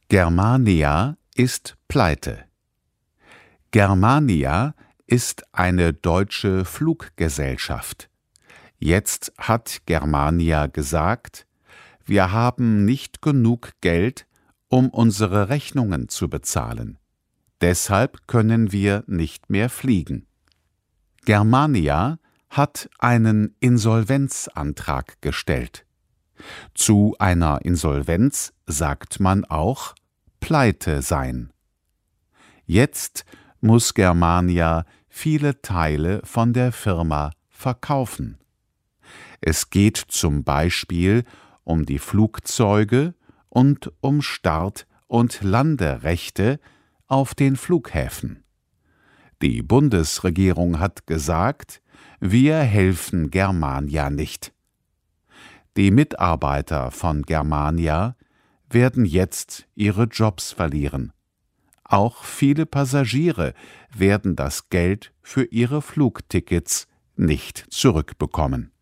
Germania ist pleite. Germania ist eine deutsche Fluggesellschaft. Jetzt hat Germania gesagt, wir haben nicht genug Geld, um unsere Rechnungen zu bezahlen. Deshalb können wir nicht mehr fliegen. Germania hat einen Insolvenzantrag gestellt. Zu einer Insolvenz sagt man auch Pleite sein. Jetzt muss Germania viele Teile von der Firma verkaufen. Es geht zum Beispiel um die Flugzeuge und um Start- und Landerechte auf den Flughäfen. Die Bundesregierung hat gesagt, wir helfen Germania nicht. Die Mitarbeiter von Germania werden jetzt ihre Jobs verlieren. Auch viele Passagiere werden das Geld für ihre Flugtickets nicht zurückbekommen.